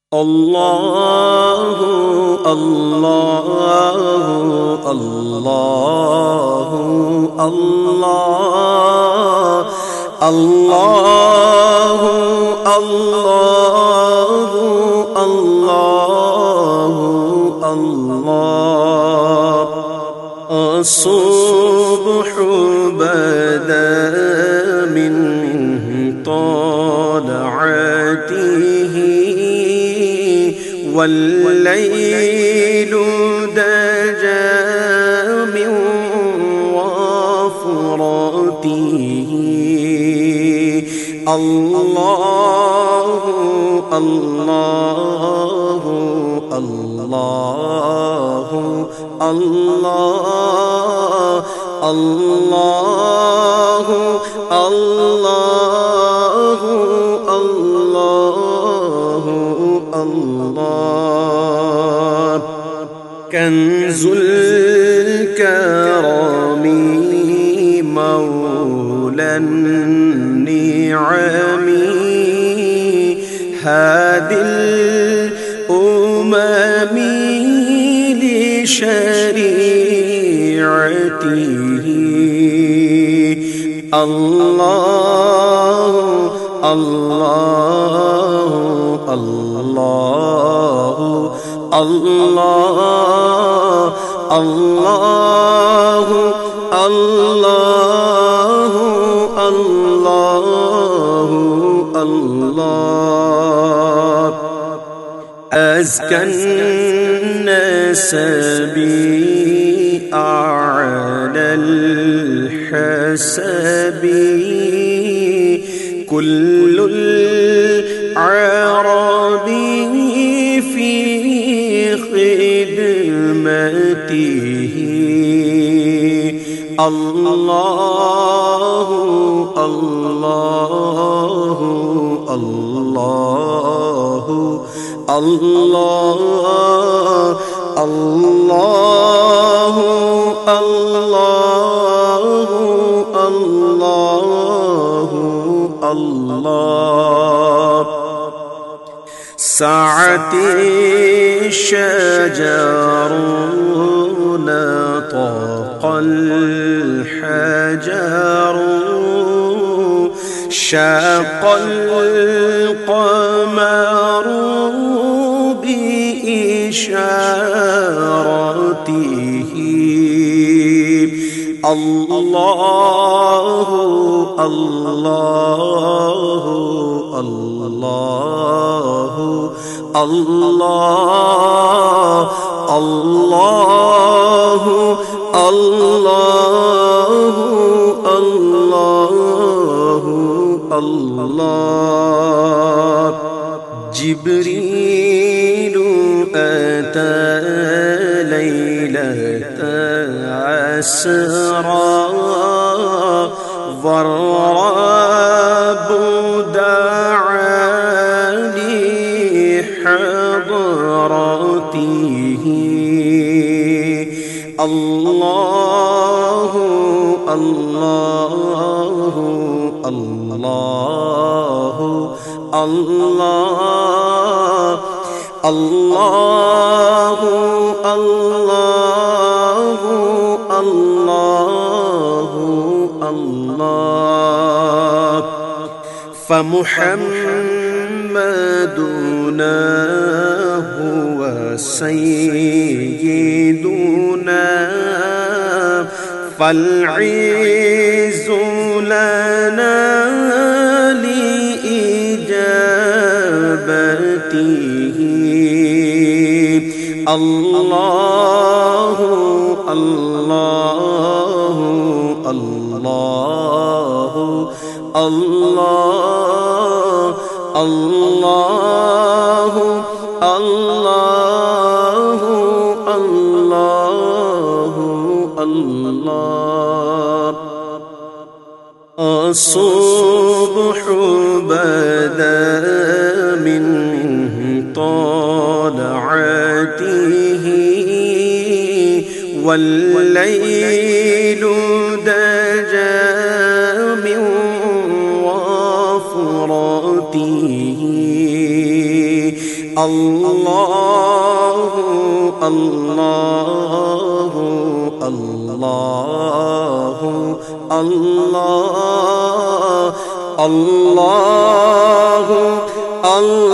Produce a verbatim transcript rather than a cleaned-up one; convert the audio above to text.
अल्लाहु अल्लाहु अल्लाहु अल्लाह अल्लाहु अल्लाहु अल्लाहु अल्लाह अस्सुब्हु बदा मिन तलअतिही वल्लैलु दजा मिन वफ़रतिही अल्लाहु अल्लाहु अल्लाहु अल्लाह अल्लाहु अल्लाहु अल्लाहु अल्लाह कंजुल करमी मौलन निअमी हादिल उममी लिशरीअतिही अल्लाहु अल्लाहु अल्लाहु अल्लाह अल्लाहु अल्लाहु अल्लाहु अल्लाह अज़कन नसबी अअलल हसबी कुल्लुल अरबी फी खिदमतिही अल्लाहु अल्लाहु अल्लाहु अल्लाह अल्लाहु अल्लाहु अल्लाहु अल्लाह सअती शजरुन तक़ल हजरु शक़ल क़मरु बिइशारतिही अल्लाहु अल्लाहु अल्लाहु अल्लाह अल्लाहु अल्लाहु अल्लाहु अल्लाह जिब्रीलु अता लैलत अस्रा वर्रब्बु दअनी हज़रतिही अल्लाहु अल्लाहु अल्लाहु अल्लाह अल्लाहु अल्लाहु अल्लाहु अल्लाह फमुहम्मदुना हुवा सय्यिदुना फल्इज़्ज़ु लना लिइजाबतिही अल्लाहु अल्लाहु अल्लाहु अल्लाह अल्लाहु अल्लाहु अल्लाहु अल्लाह अस्सुब्हु बदा मिन तलअतिही वल्लैलु दजा मिन वफ़रतिही अल्लाह अल्लाह अल्लाह अल्लाह अल्लाह अल्लाह